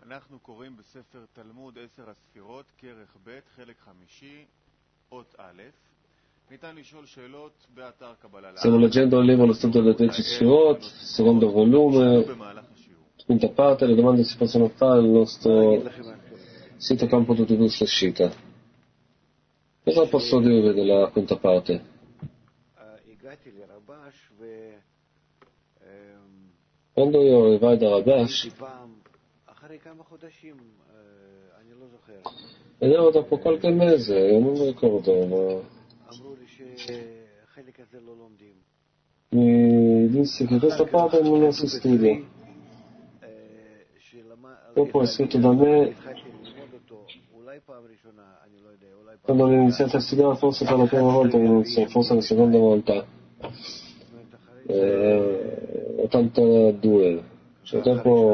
אנחנו קוראים בספר תלמוד 10 הספירות, כרך ב', חלק חמישי, אות א'. ניתן לשאול שאלות באתר קבלה Stiamo leggendo il libro Lo Studio delle 10 Sfirot, secondo volume, quinta parte. Le domande si possono fare nel nostro sito campo tutti gusti uscita. Cosa posso dire della quinta parte? Quando io arrivai da Rabash, ed ero dopo qualche mese, io non mi ricordo, ma mi disse che questa parte non si studia. Dopo è scritto da me, quando ho iniziato a studiare, forse per la prima volta, forse la seconda volta, 82, cioè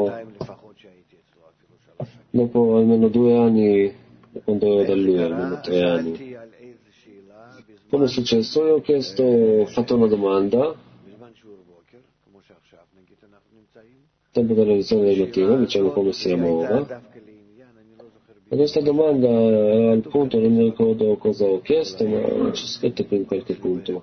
dopo almeno 2 anni, quando ero da lui, almeno 3 anni. Come è successo? Io ho fatto una domanda, tempo della lezione del mattino, diciamo come siamo ora. E questa domanda era al punto, non mi ricordo cosa ho chiesto, ma c'è scritto qui in qualche punto.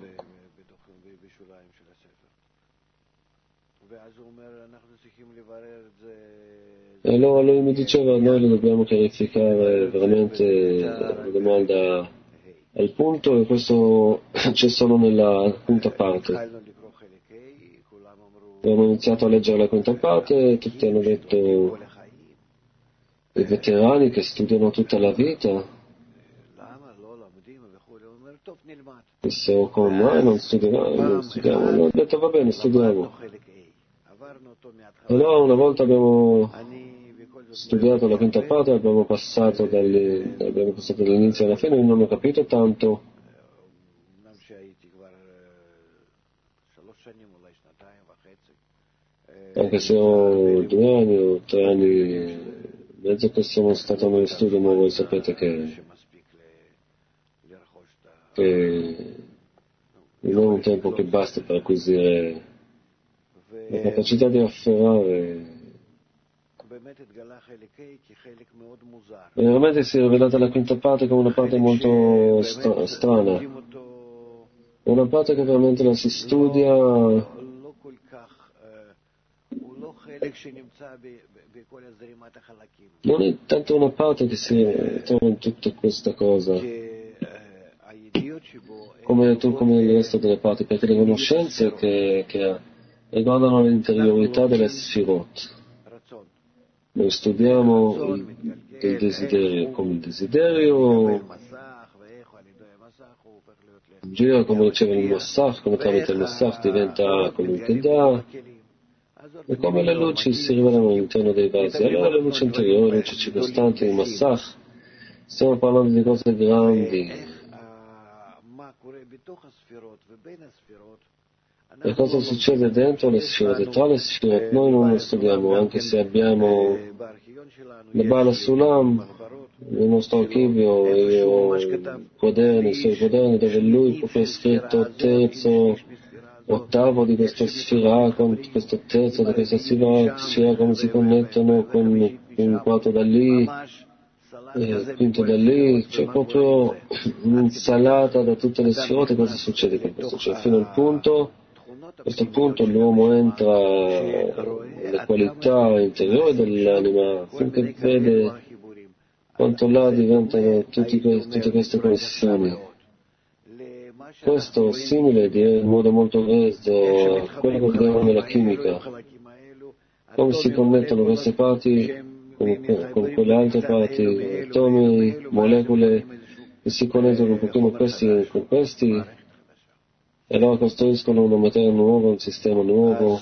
E allora lui mi diceva, noi lo dobbiamo chiarificare veramente la domanda al punto, e questo c'è solo nella quinta parte. Abbiamo iniziato a leggere la quinta parte e tutti hanno detto, i veterani che studiano tutta la vita, dissero come mai non studiamo. Ho detto va bene, studiamo. Allora una volta abbiamo studiato la quinta parte, abbiamo passato dall'inizio alla fine, non ho capito tanto. Anche se ho 2 anni o 3 anni e mezzo che sono stato nello studio, ma voi sapete che non è un tempo che basta per acquisire la capacità di afferrare. Veramente si è rivelata la quinta parte come una parte molto strana, una parte che veramente la si studia. Non è tanto una parte che si trova in tutta questa cosa, come il resto delle parti, perché le conoscenze che riguardano l'interiorità delle Sfirot. Noi studiamo il desiderio, come il desiderio gira, come riceve il Massach, come tramite il Massach diventa colui che dà, e come le luci si rivelano all'interno dei vasi. Allora le luci interiori, le luci circostanti, il Massach, stiamo parlando di cose grandi. E cosa succede dentro le Sfirot e tra le Sfirot noi non lo studiamo, anche se abbiamo la Bala Sulam nel nostro archivio, e ho i suoi quaderni dove lui proprio ha scritto terzo, ottavo di questa sfera, con questo terzo di questa sfera, come si connettono con il quarto da lì, quinto da lì, c'è proprio un'insalata da tutte le sfere. Cosa succede con questo? Cioè fino al punto, a questo punto l'uomo entra nelle qualità interiori dell'anima, finché vede quanto là diventano tutte queste connessioni. Questo simile in modo molto reso a quello che vediamo nella chimica, come si connettono queste parti con quelle altre parti, atomi, molecole, che si connettono un pochino questi con questi, e allora costruiscono una materia nuova, un sistema nuovo.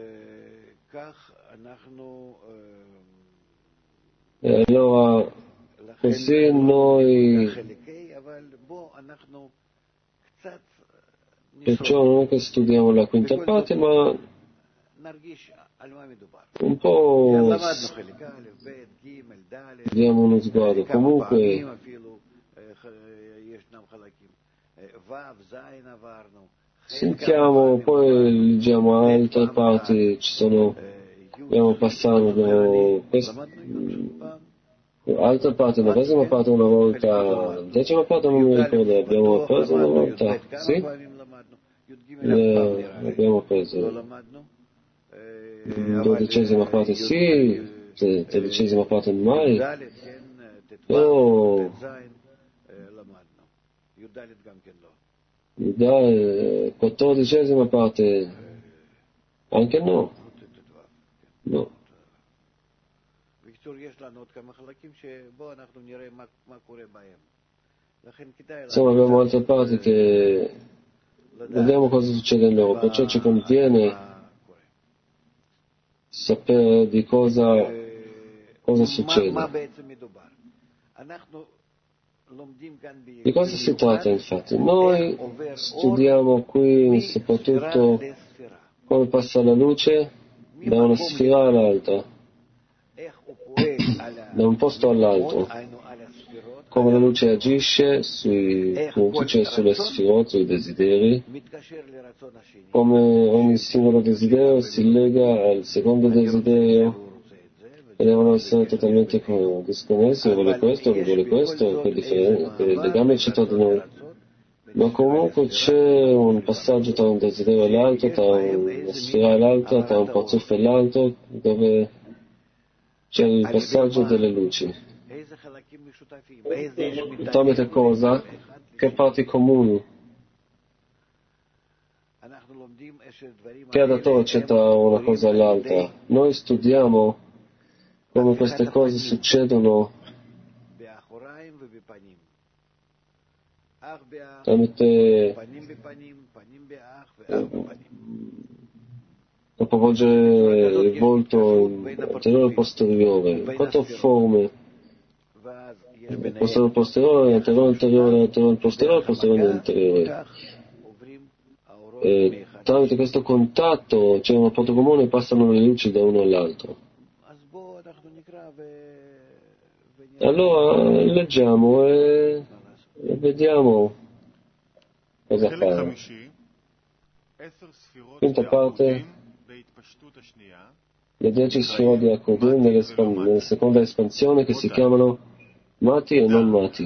E allora così noi, perciò non è che studiamo la quinta parte, ma un po' diamo uno sguardo. Comunque sentiamo, poi leggiamo altre parti, ci sono abbiamo passato altra parte, la decima parte una volta, la decima parte non mi ricordo, abbiamo preso una volta, sì? Abbiamo preso dodicesima parte sì, tredicesima parte mai, però dai, quattordicesima parte anche no. No. Insomma, abbiamo altre parti che vediamo cosa succede in loro, perciò ci conviene sapere di cosa succede. Di cosa si tratta infatti? Noi studiamo qui soprattutto come passa la luce da una sfera all'altra, da un posto all'altro, come la luce agisce sui punti, cioè sulle sfere, sui desideri, come ogni singolo desiderio si lega al secondo desiderio e devono essere totalmente disconnessi, vuole questo, che il legame c'è tra di noi. Ma comunque c'è un passaggio tra un desiderio e l'altro, tra una sfera e l'altra, tra un parzufo e l'altro, dove c'è il passaggio delle luci. Tramite cosa? Che parti comuni? Che adatore c'è tra una cosa e l'altra? Noi studiamo come queste cose succedono tramite capovolgere il volto anteriore e posteriore, quattro forme, posteriore posteriore, anteriore anteriore, anteriore posteriore, posteriore anteriore. Tramite questo contatto c'è un rapporto comune e passano le luci da uno all'altro. Allora leggiamo e vediamo cosa fare. Quinta parte, le 10 sfere di Akudim nella seconda espansione che si chiamano Mati e non Mati.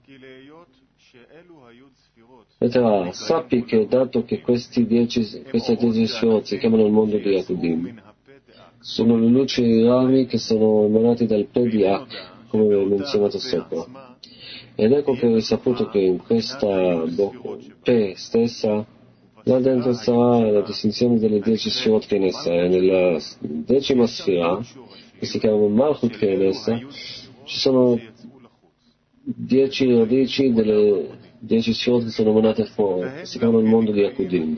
Lettera A. Sappi che dato che queste 10 sfere si chiamano il mondo di Akudim, sono le luci e i rami che sono emanati dal Pe di Ak, come menzionato sopra. Ed ecco che ho saputo che in questa Pe stessa, là dentro sarà la distinzione delle 10 sfirot che in essa, e nella decima sfera, che si chiama Malchut che in essa, ci sono 10 radici delle 10 sfirot che sono emanate fuori, che si chiamano il mondo di Akudim.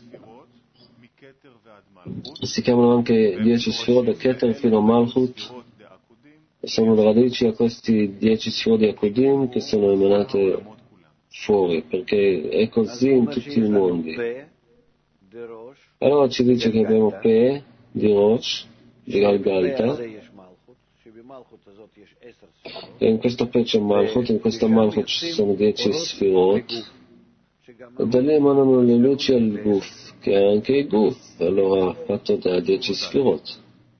Si chiamano anche 10 sfirot da Keter fino a Malchut, e sono le radici a questi 10 sfirot di Akudim che sono emanate fuori, perché è così in tutti i mondi. Allora ci dice che abbiamo Pe di Rosh, di Galgalta, e in questo Pe c'è Malchut, in questa Malchut ci sono 10 sfirot, e da lì emanano le luci al Guf, che è anche il Guf, allora fatto da 10 sfirot.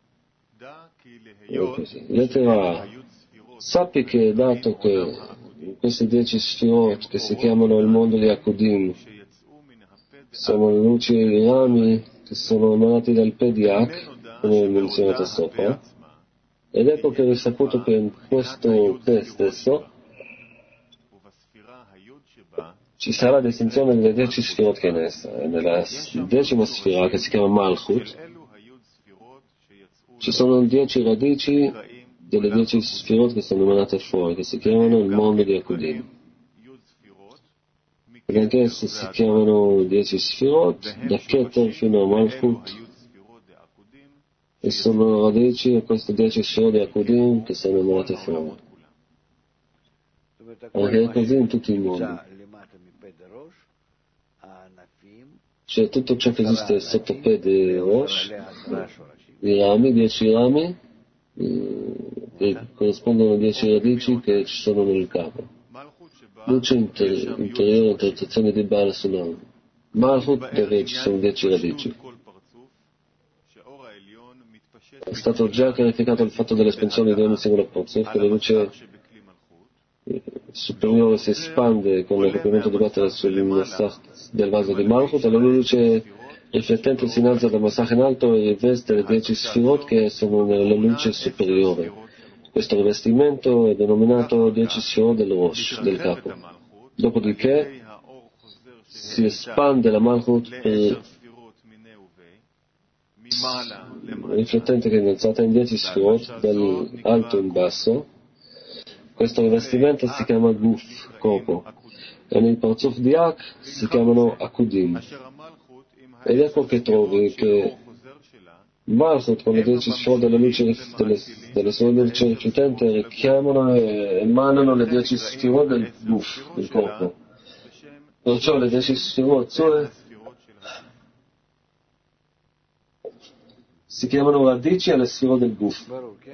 Lettera A. Sappi che dato che queste 10 sfirot che si chiamano il mondo di Akudim sono le luci e i rami che sono emanati dal Pe di Ak, come menzionato sopra, ed ecco che ho saputo che in questo Pe stesso ci sarà la distinzione delle 10 sfirot che in essa, e nella decima sfera che si chiama Malchut ci sono 10 radici delle 10 sfirot che sono emanate fuori, che si chiamano il mondo di Akudim. Ed anche esse si chiamano 10 sfirot, da Keter fino a Malchut, e sono radici a queste 10 sfirot di Akudim che sono emanate fuori. Anche è così in tutti i mondi. Cioè tutto ciò che esiste sotto Pe di Rosh, i rami, 10 rami, che corrispondono a 10 radici che ci sono nel capo. Luce interiore, interpretazione di Baal Sulam. Malchut dove ci sono 10 radici. è stato già chiarificato il fatto dell'espansione di ogni singolo Parzuf, che la luce superiore si espande con il compimento di battere sul Masach del vaso di Malchut, e la luce riflettente si innalza dal Masach in alto e riveste le 10 Sfirot che sono nella luce superiore. Questo rivestimento è denominato 10 Sfirot del Rosh, del capo. Dopodiché si espande la Malchut riflettente che è innalzata in 10 Sfirot dall'alto in basso. Questo rivestimento si chiama Guf, corpo, e nel Parzuf di Ak si chiamano Akudim. Ed ecco che trovi che Malchut con le 10 Sfirot delle sue luci riflettenti richiamano e emanano le 10 Sfirot del Guf, del corpo. Perciò le 10 Sfirot sue si chiamano radici alle Sfirot del Guf.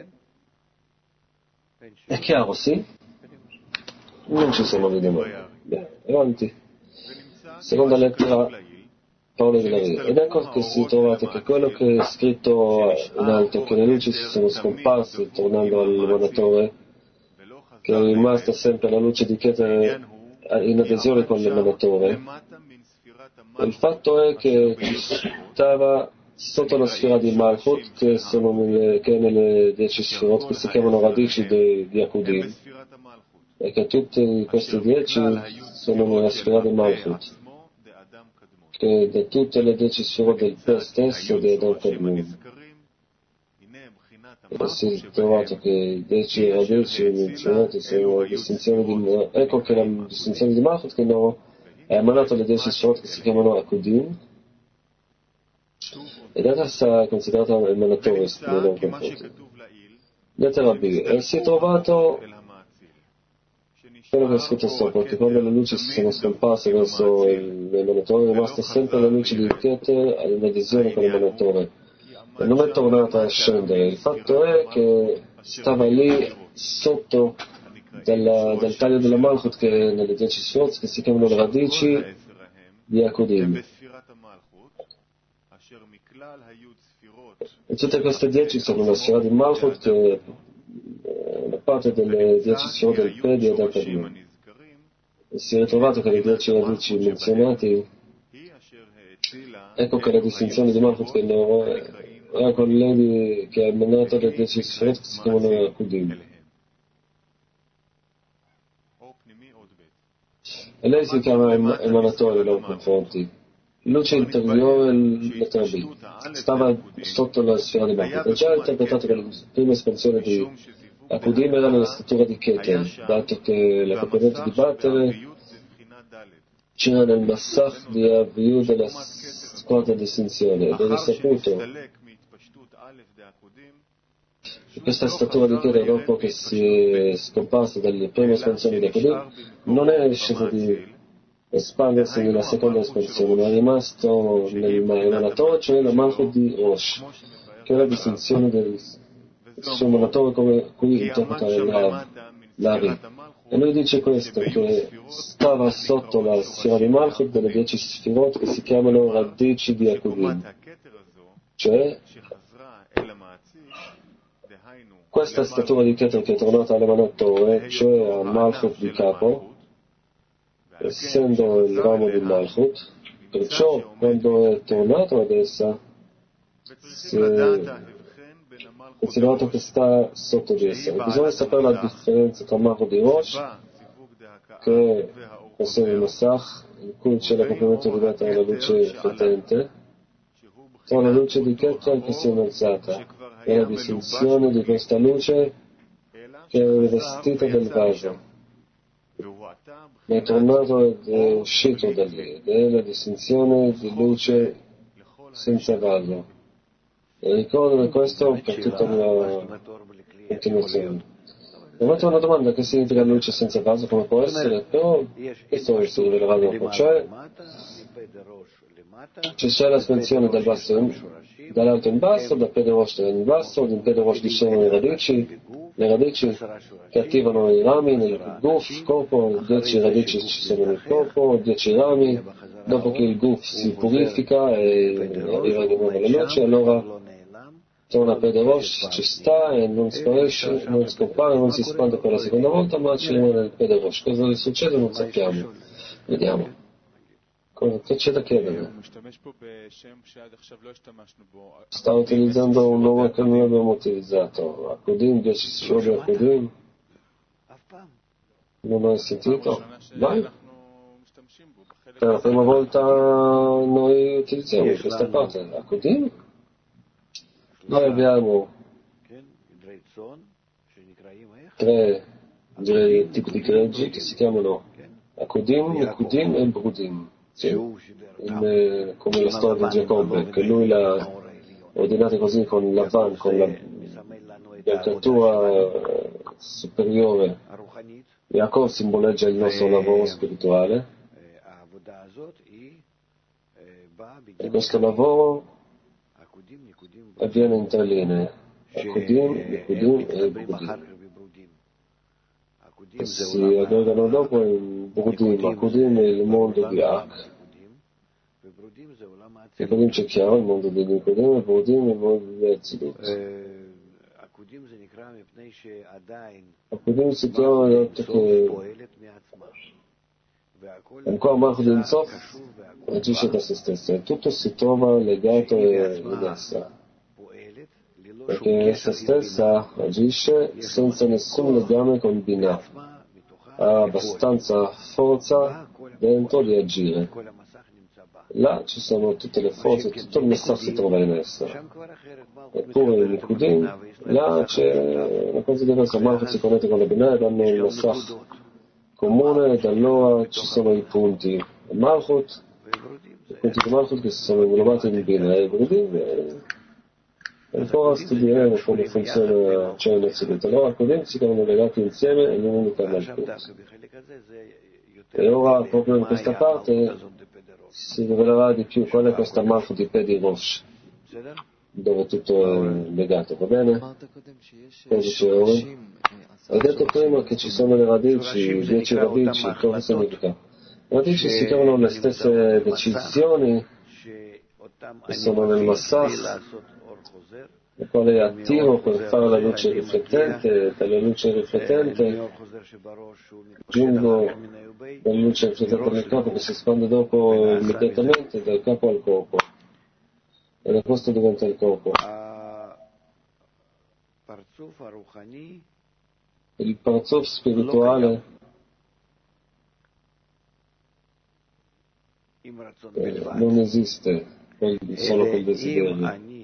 È chiaro, sì? Non ci sono domande. Bene, avanti. Seconda lettera, parole della vita. Ed ecco che si trovate che quello che è scritto in alto, che le luci si sono scomparse tornando all'emanatore, che è rimasta sempre la luce di Keter in adesione con l'emanatore. Il fatto è che stava sotto la sfera di Malchut, che è nelle 10 sfirot, che si chiamano radici di Akudim, e che tutti questi 10 sono nella sfera di Malchut, che da tutte le 10 sfirot del Pe stesso di Adam Kadmon. E si è trovato che i 10 radici menzionati sono la distinzione di... Ecco che la distinzione di Malchut che è emanato le 10 sfirot che si chiamano Akudim, ed essa è considerata emanatore nei loro confronti. Lettera B. E si è trovato quello che è scritto sopra, che quando le luci si sono scomparse verso l'emanatore è rimasta sempre la luce di Keter in adesione con l'emanatore e non è tornata a scendere. Il fatto è che stava lì sotto del taglio della Malchut, che è nelle 10 sfirot, che si chiamano le radici di Akudim. E tutte queste 10 sono la sfera di Malchut, che è una parte delle 10 sfirot del Pe di Adam Kadmon. E si è ritrovato che le 10 radici menzionati, ecco che la distinzione di Malchut che era con lei che ha emanato le 10 sfirot che si chiamano Akudim. E lei si chiama emanatore nei loro confronti. Luce interiore, lettera B, stava sotto la sfera di Malchut. È già interpretato che la prima espansione di Akudim era nella statura di Keter, dato che la complemento di battere c'era nel Masach di Aviu della quarta distinzione, ed è risaputo che questa statura di Keter, dopo che si è scomparsa dalle prime espansioni di Akudim, non è riuscita di espandersi nella seconda espansione, ma è rimasto nell'emanatore, cioè la Malchut di Rosh, che è la distinzione del suo emanatore, come qui interpreta l'Ari. E lui dice questo, che stava sotto la sfera di Malchut delle 10 sfirot che si chiamano radici di Akudim, cioè questa statura di Keter che è tornata all'emanatore, cioè a Malchut di capo, essendo il ramo di Malchut, perciò quando è tornato ad essa si è considerato che sta sotto di essa. E bisogna sapere la differenza tra Malchut di Rosh, che possiede il Masach, in cui c'è la complemento di battere alla luce riflettente, tra la luce di Keter che si è innalzata e la distinzione di questa luce che è rivestita del vaso. Ma è tornato ed è uscito da lì, ed è la distinzione di luce senza vaso. E ricordano questo per tutta la continuazione. Mi ho fatto una domanda: che significa luce senza vaso, come può essere? Però questo si rivelerà dopo. Cioè, c'è la spensione dal basso dall'alto in basso, da Pe de Rosh in basso, in Pe de Rosh discendono le radici che attivano i rami nel Guf, corpo, 10 radici ci sono nel corpo, 10 rami, dopo che il Guf si purifica e arriva di nuovo alla luce, allora torna a piede rosh, ci sta e non sparisce, non scompare, non si espande per la seconda volta, ma ci rimane nel piede rosh. Cosa succede non sappiamo. Vediamo. Che c'è da chiedere? Sta utilizzando un nome che non abbiamo utilizzato. Akudim, 10 sfirot di Akudim. Non hai sentito? Vai. Per la prima volta noi utilizziamo questa parte. Akudim. Noi abbiamo 3 tipi di greggi che si chiamano Akudim, Nekudim e Brudim. Sì. Come la storia di Giacobbe, che lui l'ha ordinata così con Lavan, con la biancatura superiore. Jacob simboleggia il nostro lavoro spirituale e questo lavoro avviene in 3 linee, Akudim, Nekudim e Brudim, che si aggregano dopo in Brudim. Akudim è il mondo di Ak, Nekudim c'è chiaro, il mondo di Nekudim, e Brudim è il mondo di Azilut. Akudim si chiama dato che ancora Malchut Ein Sof agisce da se stessa e tutto si trova legato in essa, perché essa stessa agisce senza nessun legame con Binah, ha abbastanza forza dentro di agire. Là ci sono tutte le forze, tutto il messaggio si trova in essa. Eppure in Nekudim, là c'è una cosa diversa, Malchut si connette con la Binah e hanno un messaggio comune, ed allora ci sono i punti Malchut, i punti di Malchut che si sono inglobati in Binah e Brudim, e ancora studieremo come funziona ciò in Azilut. Allora Akudim si chiamano legati insieme in un'unica Malchut. E ora proprio in questa parte si rivelerà di più qual è questa Malchut di Pedi Rosh, dove tutto è legato, va bene? Cosa c'è ora? Hai detto prima che ci sono le radici, 10 radici, cosa significa? Le radici si chiamano le stesse decisioni che sono nel Massach, il quale è attivo per fare la luce riflettente, dalla luce riflettente giungo dalla luce riflettente nel capo che si espande dopo immediatamente dal capo al corpo e da questo diventa il corpo. Il parzuf spirituale non esiste solo col desiderio,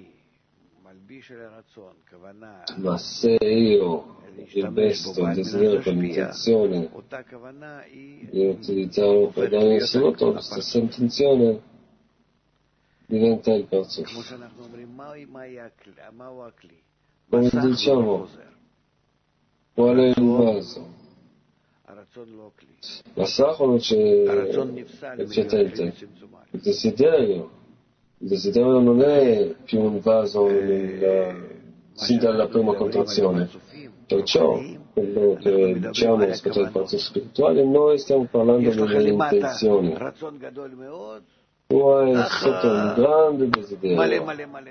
ma se io investo il desiderio con l'intenzione di utilizzarlo per dare in assoluto, la stessa intenzione diventa il parzuf. Come diciamo, qual è il vaso? La sacra non c'è riflettente. Il desiderio non è più un vaso sin dalla prima contrazione. Perciò, quello che diciamo rispetto al parzuf spirituale, noi stiamo parlando delle intenzioni. Tu hai sotto un grande desiderio.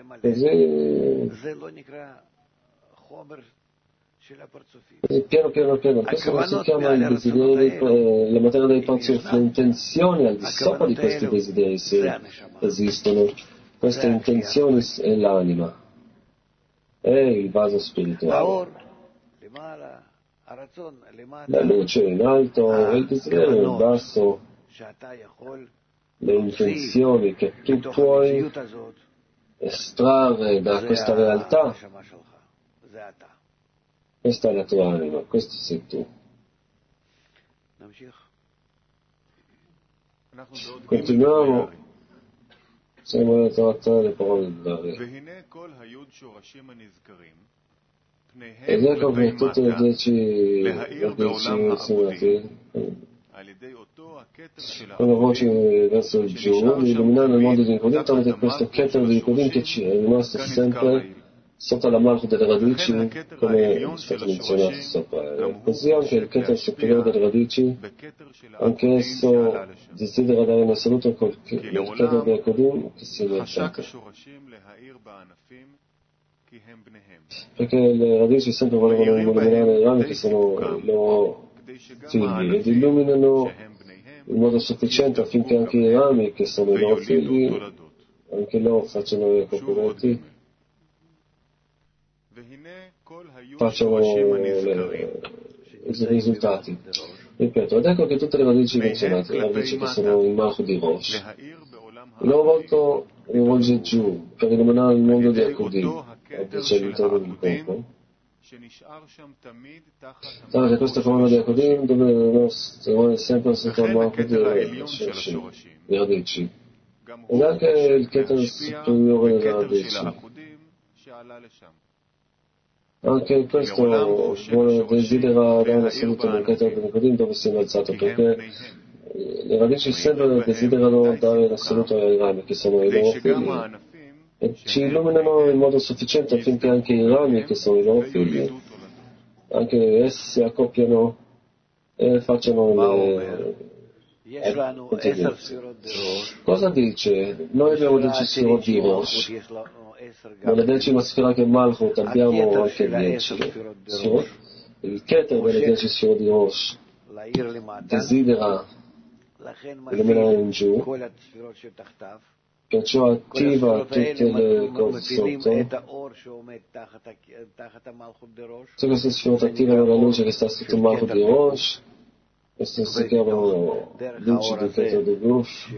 Così piano. Questo non si chiama il desiderio, la materia dei parzuf. Le intenzioni al di sopra di questi desideri, se esistono, queste intenzioni è l'anima, è il vaso spirituale. La luce in alto e il desiderio in basso, le intenzioni che tu puoi estrarre da questa realtà. Questa è la tua anima, questo sei tu. Continuiamo. Siamo a trattare le parole dell'Ari. Ed ecco che tutte le 10 menzionate con la voce verso il giù, illuminando il mondo di Nekudim, tramite questo Keter di Nekudim che ci è rimasto sempre sotto la Malchut delle radici, come è stato menzionato sopra. Così anche il Keter superiore delle radici, anche esso desidera dare in assoluto col Keter di Nekudim che si è innalzato. perché le radici sempre volevano illuminare i rami che sono i loro figli ed illuminano in modo sufficiente affinché anche i rami che sono i loro figli, anche loro facciano i complimenti, facciano i risultati. Ripeto, ed ecco che tutte le radici menzionate, le radici che sono il Malchut di Rosh, il loro volto rivolge giù per illuminare il mondo di Akudim, all'interno del corpo. Allora che questa colonna di Akudim deve rimane sempre sotto il Malchut di Shoshim, le radici, ed anche il Keter superiore delle radici. Anche questo desidera dare assoluto nel Keter di Akudim dove si è innalzato, perché le radici sempre desiderano dare l'assoluto ai rami che sono i loro figli e ci illuminano in modo sufficiente affinché anche i rami che sono i loro figli, anche essi si accoppiano e facciano le contenuti. Cosa dice? Noi abbiamo 10 sfirot di Rosh, nella 10ª sfera che è Malchut abbiamo anche 10 sfirot. Il Keter delle 10 sfirot di Rosh desidera illuminare in giù, perciò attiva tutte le cose sotto. Se queste sfirot attivano la luce che sta sotto il Malchut di Rosh, queste si chiamano luci di Keter di Guf,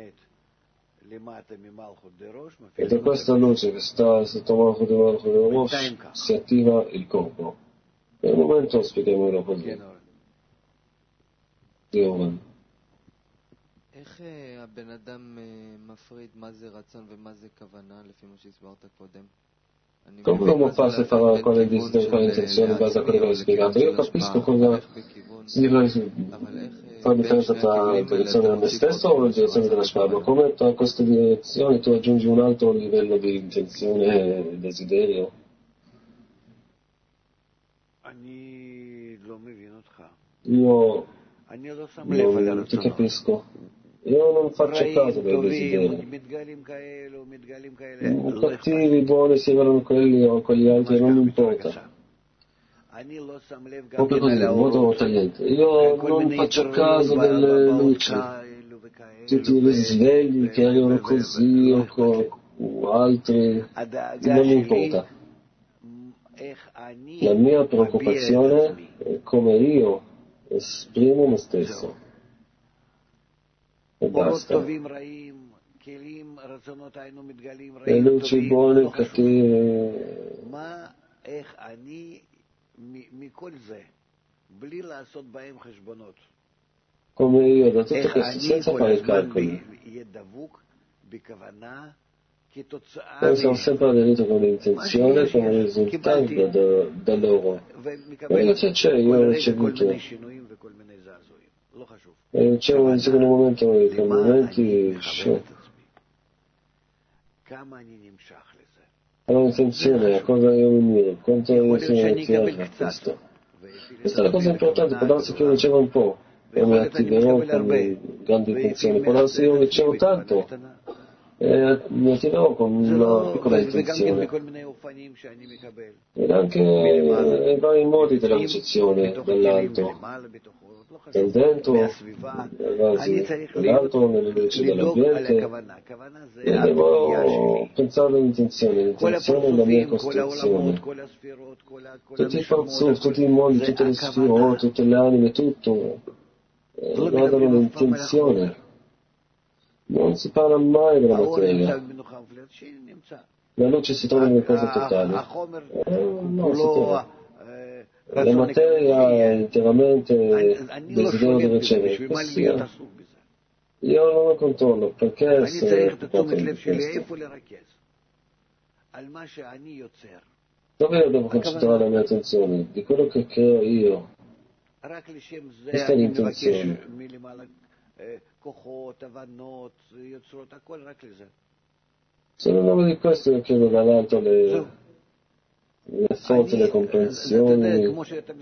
e da questa luce che sta sotto il Malchut di Rosh si attiva il corpo. Per il momento spieghiamolo così. Dio. איך הבן אדם מפריד מה זה רצון ומה זה כוונה, לפי מה שהסברת קודם? Come l'uomo fa a separare qual è il desiderio e qual è l'intenzione in base a quello che ho spiegato? Io capisco cosa significa fare differenza tra la direzione da me stesso o la direzione della Shema, ma come tra queste direzioni tu aggiungi un altro livello di intenzione e desiderio? Io non ti capisco. Io non faccio caso dei desideri. Cattivi, buoni, si vedono quelli o quegli altri, non mi importa. Proprio così, in modo tagliente. Io non faccio caso delle luci. Tutti i risvegli che arrivano così o altri, non mi importa. La mia preoccupazione è come io esprimo me stesso. E basta. Le luci buone e cattive. Come io da tutto questo, senza fare calcoli. Noi siamo sempre aderiti con l'intenzione come risultato da loro. E invece io ho ricevuto. E c'è un secondo momento i cambiamenti. Allora l'intenzione, a cosa io mi miro, quanto io sono attivato a questo. Questa è la cosa importante, può darsi che io ricevo un po', e mi attiverò con grande intenzione, può darsi che io ricevo tanto, e mi attiverò con una piccola intenzione. Ed anche i vari modi della ricezione dall'alto, dal dentro, dall'alto, nelle luci dell'ambiente, e devo pensare all'intenzione, l'intenzione è la mia costruzione. Tutti i parzuf, tutti i mondi, tutte le sfirot, tutte le anime, tutto, guardano l'intenzione. Non si parla mai della materia. La luce si trova nelle cose totali. No, si trova. La materia è interamente desiderio di ricevere. Io non lo controllo, perché essere occupato di questo? Dove io devo concentrare la mia attenzione? Di quello che creo io. Questa è l'intenzione. Se non avevo di questo io chiedo dall'alto le forze, le comprensioni.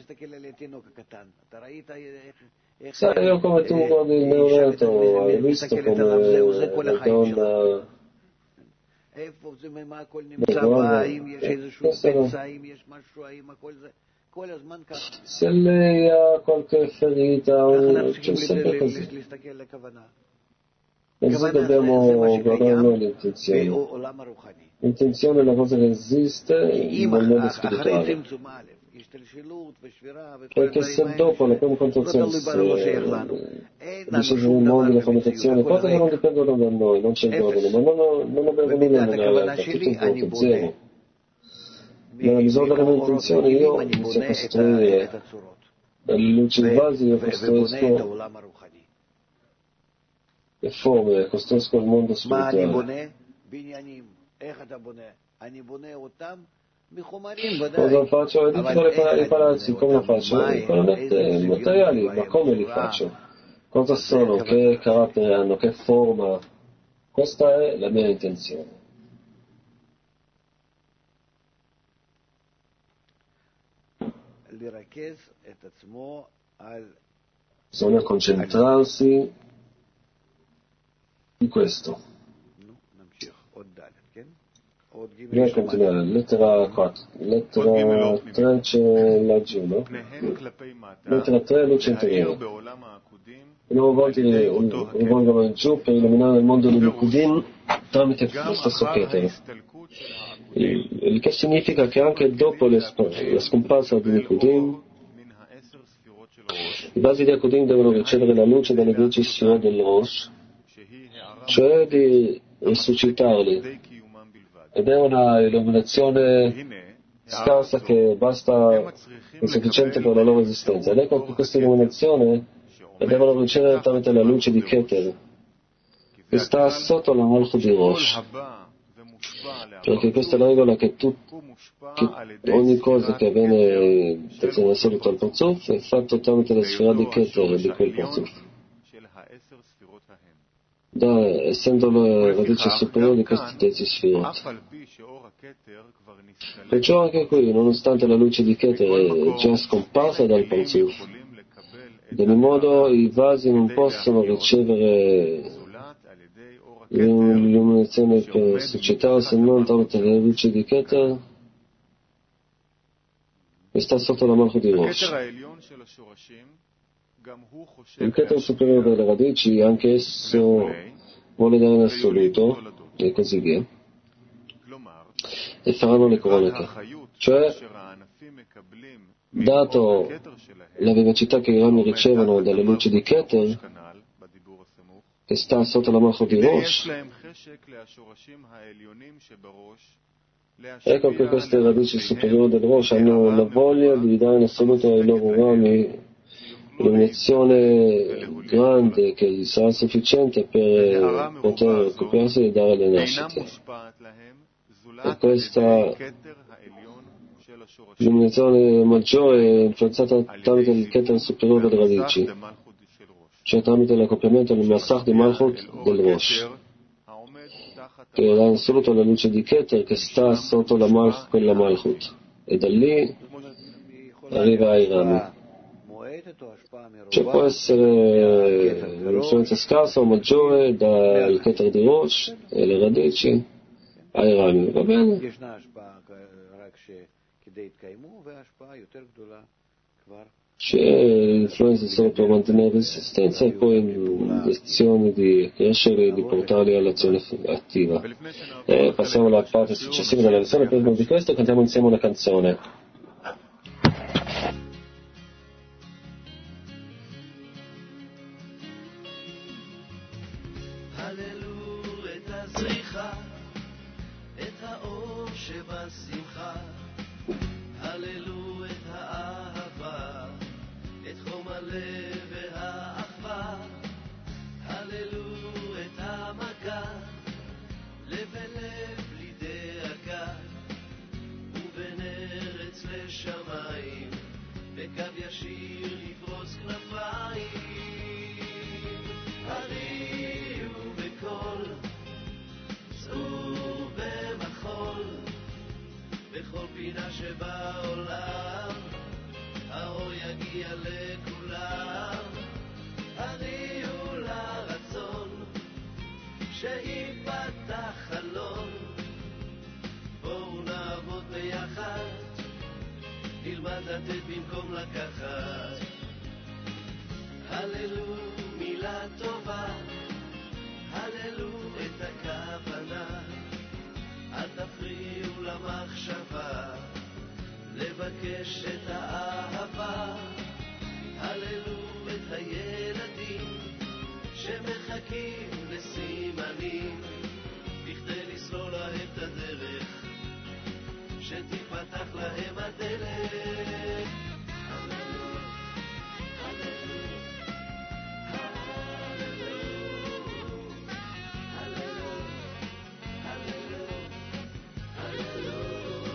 Sai, io come tu guardi il neonato, hai visto come la donna איפה זה, מה הכל נמצא בה, האם יש איזשהו פצע, האם יש משהו, האם הכל זה, כל הזמן ככה. Se lei ha qualche ferita o c'è sempre così. להסתכל לכוונה. E se dobbiamo guardare noi l'intenzione. בעולם הרוחני. L'intenzione è una cosa che esiste nel mondo אחרי spirituale. צמצום א', השתלשלות ושבירה וכל Perché se הדברים dopo la prima לא contrazione תלוי בנו, לא שייך לנו. אין לנו decide שום il mondo דבר della fermentazione, במציאות, cose che non dipendono da noi, non ci riguardano, ma non abbiamo nulla nella realtà, tutto un vuoto, zero. Nella misura della mia intenzione io אני inizio a בונה costruire את הצורות. dalle luci di base, io ובונה את costruisco העולם הרוחני. le forme, costruisco il mondo מה אני spirituale. בונה? בניינים. איך אתה בונה? אני בונה אותם מחומרים, ודאי. Cosa faccio? Edificare i palazzi, come lo faccio? Con i materiali, ma come li faccio? Cosa sono? Che carattere hanno? Che forma? Questa è la mia intenzione. לרכז את עצמו על... Bisogna concentrarsi in questo. נו, נמשיך. עוד ד', כן? עוד ג' Bisogna continuare. Lettera 4. Lettera 3 c'è laggiù, no? פניהם כלפי מטה, Lettera 3 luce להאיר interiore. בעולם העקודים, I nuovi volti rivolgono in giù per illuminare il mondo dell'Ikudim tramite גם lo stesso אחר Keter. ההסתלקות של העקודים, Il che significa che anche dopo la scomparsa di Nikudim, מן העשר ספירות של ראש, i vasi di Akudim devono ricevere la luce dalle 10 sfirot del Rosh, שהיא הערה cioè di risuscitarli. די קיומם בלבד. Ed è una illuminazione הנה, scarsa che basta, è sufficiente per la loro esistenza. Ed ecco che questa illuminazione la devono ricevere tramite la luce di Keter, che sta sotto la Malchut di Rosh. Perché questa è la regola che ogni cosa che avviene in seguito al Parzuf è fatto tramite la sfera di Keter di quel Parzuf. Essendo le radici superiori di questi 10 sfirot. Perciò anche qui, nonostante la luce di Keter è già scomparsa dal Parzuf, ad ogni modo i vasi non possono ricevere l'illuminazione per suscitare se non tramite la luce di Keter che sta sotto la Malchut di Rosh. Il Keter superiore delle radici, anche esso vuole dare in assoluto e così via, e faranno le cronache. Cioè, dato la vivacità che i rami ricevono dalle luci di Keter, che sta sotto la Malchut di Rosh, ecco che queste radici superiori del Rosh hanno la voglia di dare in assoluto ai loro rami l'illuminazione grande che gli sarà sufficiente per poter recuperarsi e dare le nascite. E questa illuminazione maggiore è influenzata tramite il Keter superiore delle radici, cioè tramite l'accoppiamento del Masach di Malchut del Rosh, che dà in assoluto la luce di Keter che sta sotto quella Malchut, e da lì arriva ai rami. Cioè può essere un'influenza scarsa o maggiore dal Keter di Rosh e le radici ai rami, va bene? C'è influenza solo per mantenere resistenza e poi lezioni di crescere e di portarli all'azione attiva. E passiamo alla parte successiva della lezione. Prima di questo cantiamo insieme una canzone. שיפתח חלון נלמד לתת במקום לקחת. הללו מילה טובה, הללו את הכוונה, אל תפריעו למחשבה, לבקש את האהבה. הללו את הילדים שמחכים לסימנים, בכדי לסלול להם את הדרך, שתפתח להם הדלת. הללו, הללו, הללו, הללו, הללו,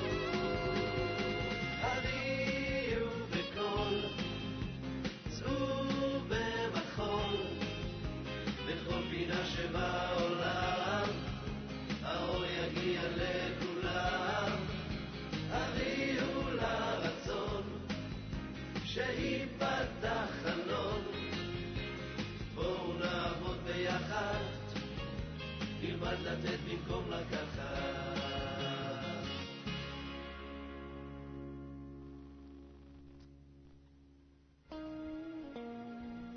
הביאו בקול, צאו במחול, בכל פינה שבעולם, האור יגיע לכולם. הביאו לרצון, שיפתח חלון, בואו נעבוד ביחד, נלמד לתת במקום לקחת.